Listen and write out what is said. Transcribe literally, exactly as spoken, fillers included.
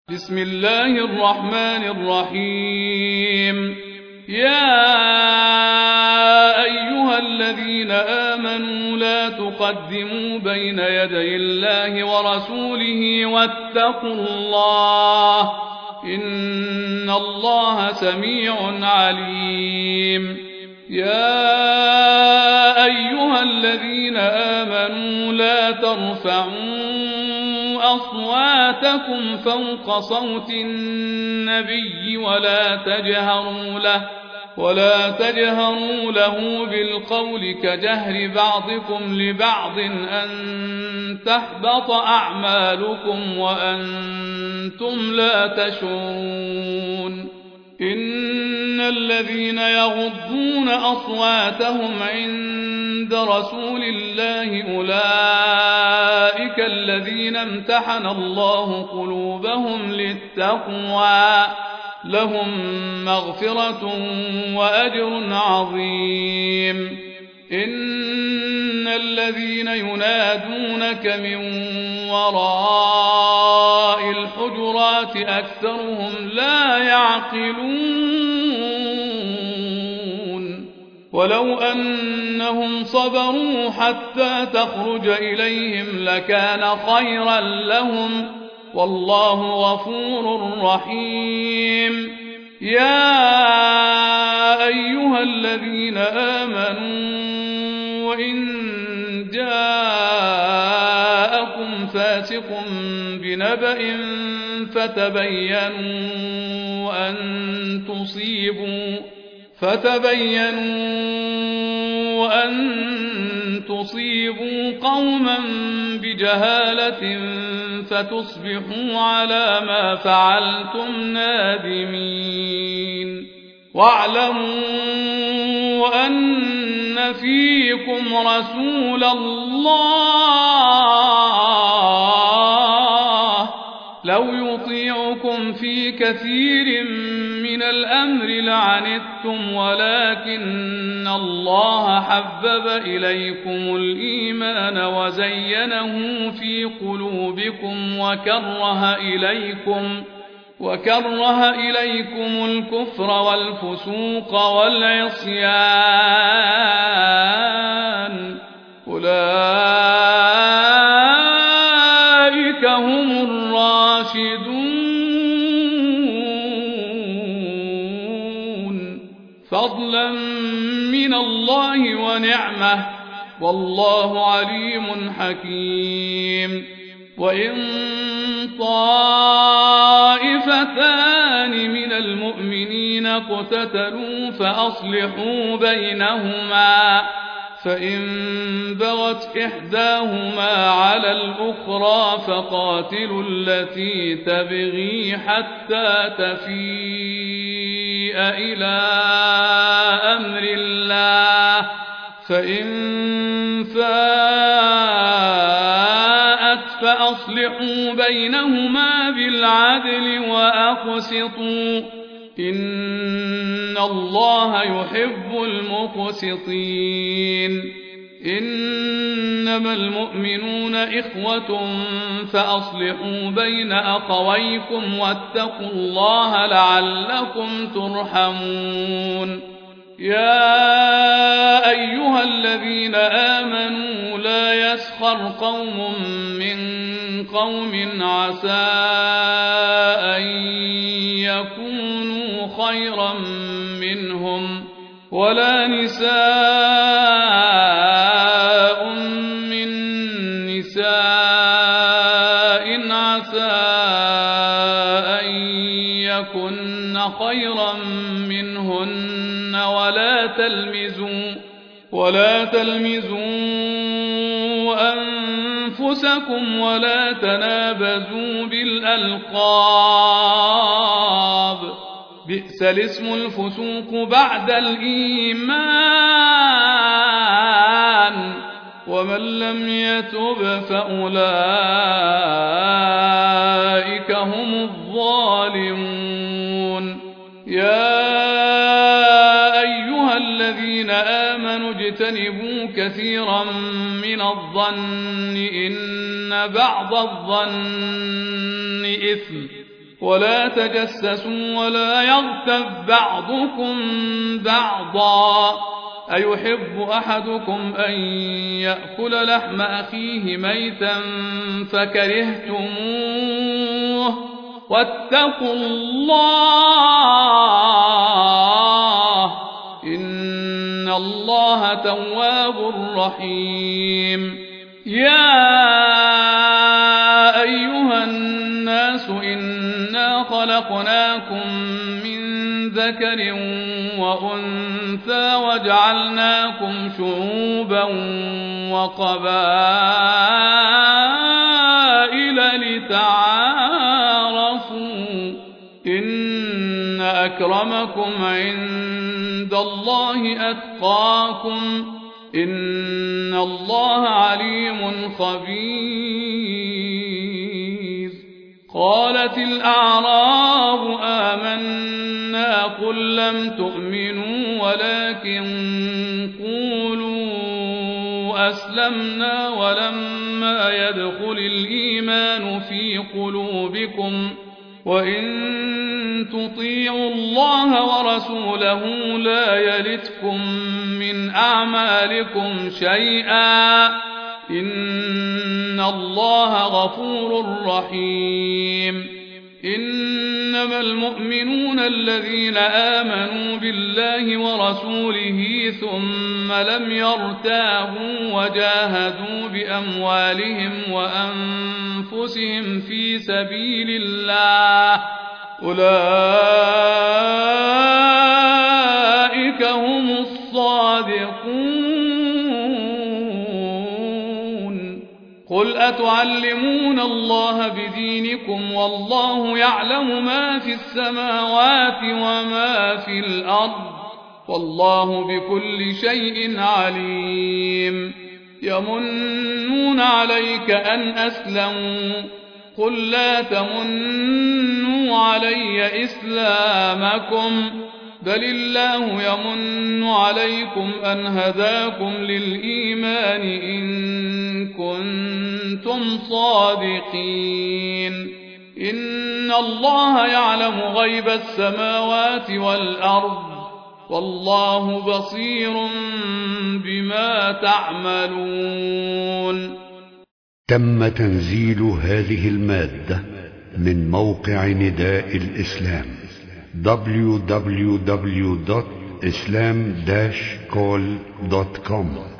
بسم الله الرحمن الرحيم. يا أيها الذين آمنوا لا تقدموا بين يدي الله ورسوله واتقوا الله إن الله سميع عليم. يا أيها الذين آمنوا لا ترفعوا أصواتكم فوق صوت النبي ولا تجهروا له ولا تجهروا له بالقول كجهر بعضكم لبعض أن تحبط أعمالكم وأنتم لا تشعرون. إن الذين يغضون أصواتهم عند رسول الله أولئك الذين امتحن الله قلوبهم للتقوى لهم مغفرة وأجر عظيم. إن الذين ينادونك من وراء الحجرات أكثرهم لا يعقلون. ولو أنهم صبروا حتى تخرج إليهم لكان خيرا لهم والله غفور رحيم. يا أيها الذين آمنوا وإن جاءكم فاسق بنبأ فتبينوا أن تصيبوا فتبينوا أن تصيبوا قوما بجهالة فتصبحوا على ما فعلتم نادمين. واعلموا أن فيكم رسول الله لو يطيعكم في كثير من الأمر لعنتم ولكن الله حبب إليكم الإيمان وزينه في قلوبكم وكره إليكم وكره إليكم الكفر والفسوق والعصيان أولئك هم الراشدون فضلا من الله ونعمة والله عليم حكيم. وإن طائفتان من المؤمنين اقتتلوا فأصلحوا بينهما فإن بغت إحداهما على الأخرى فقاتلوا التي تبغي حتى تفيء إلى أمر الله فإن فاءت فأصلحوا بينهما بالعدل وأقسطوا إن الله يحب المقسطين. إنما المؤمنون إخوة فأصلحوا بين أخويكم واتقوا الله لعلكم ترحمون. يا أيها الذين آمنوا لا يسخر قوم من قوم عسى أن يكونوا خيرا منهم ولا نساء من نساء عسى أن يكن خيرا منهن ولا تلمزوا ولا تلمزوا أنفسكم ولا تنابزوا بالألقاب بئس الاسم الفسوق بعد الإيمان ومن لم يتب فأولئك هم الظالمون. يا أيها الذين آمنوا اجتنبوا كثيرا من الظن إن بعض الظن إثم ولا تجسسوا ولا يغتب بعضكم بعضا أيحب أحدكم أن يأكل لحم أخيه ميتا فكرهتموه واتقوا الله إن الله تواب رحيم. يا أيها الناس إنا خلقناكم من ذكر وأنثى وجعلناكم شعوبا وقبائل لتعارفوا إن أكرمكم عند الله أتقاكم إن الله عليم خبير. قالت الأعراب آمنا قل لم تؤمنوا ولكن قولوا أسلمنا ولما يدخل الإيمان في قلوبكم وإن تطيعوا الله ورسوله لا يلتكم من أعمالكم شيئا إن الله غفور رحيم. إنما المؤمنون الذين آمنوا بالله ورسوله ثم لم يرتابوا وجاهدوا بأموالهم وأنفسهم في سبيل الله أولئك هم الصادقون. قل أتعلمون الله بدينكم والله يعلم ما في السماوات وما في الأرض والله بكل شيء عليم. يمنون عليك أن أسلموا قل لا تمنوا علي إسلامكم بل الله يمن عليكم أن هداكم للإيمان إن كنتم صادقين. إن الله يعلم غيب السماوات والأرض والله بصير بما تعملون. تم تنزيل هذه المادة من موقع نداء الإسلام دبليو دبليو دبليو دوت إسلام داش كول دوت كوم.